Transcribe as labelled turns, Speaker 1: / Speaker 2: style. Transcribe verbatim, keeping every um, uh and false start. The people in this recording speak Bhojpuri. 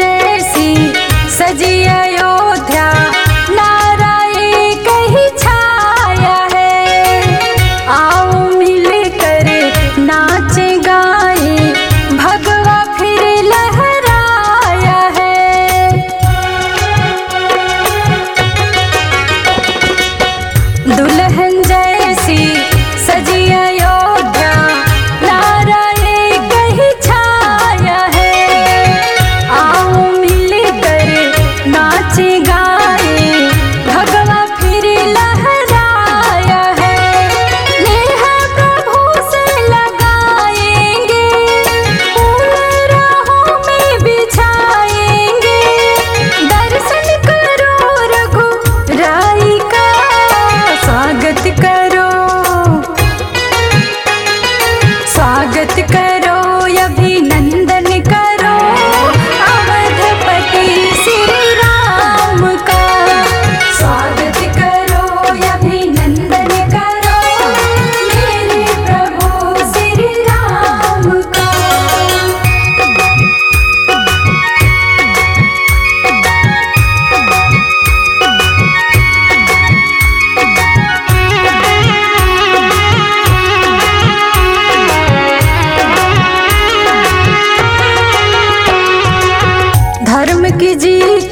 Speaker 1: जैसी सजी अयोध्या, नारा एक ही छाया है। आओ मिलकर नाचे गाए, भगवा फिर लहराया है। दुल्हन जैसी सजी अयोध्या, नारा एक ही छाया है। आओ मिलकर नाचे गाए, भगवा फिर लहराया है। नेह प्रभु से लगाएंगे, फूल राहों में बिछाएंगे। दर्शन करो रघुराई का, स्वागत करो स्वागत करो, अभिनंदन करो अवधपति श्री राम का। स्वागत करो, अभिनंदन करो मेरे प्रभु श्री राम का। धर्म की जीत